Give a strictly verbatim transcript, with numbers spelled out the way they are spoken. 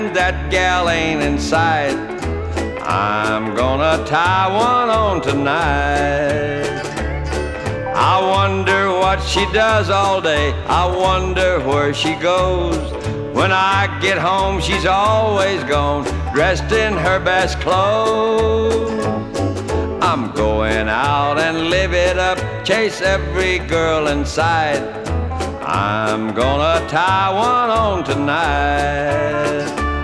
that gal ain't in sight. I'm gonna tie one on tonight. I wonder what she does all day. I wonder where she goes. When I get home, she's always gone, dressed in her best clothes. I'm going out and live it up, chase every girl in sight. I'm gonna tie one on tonight.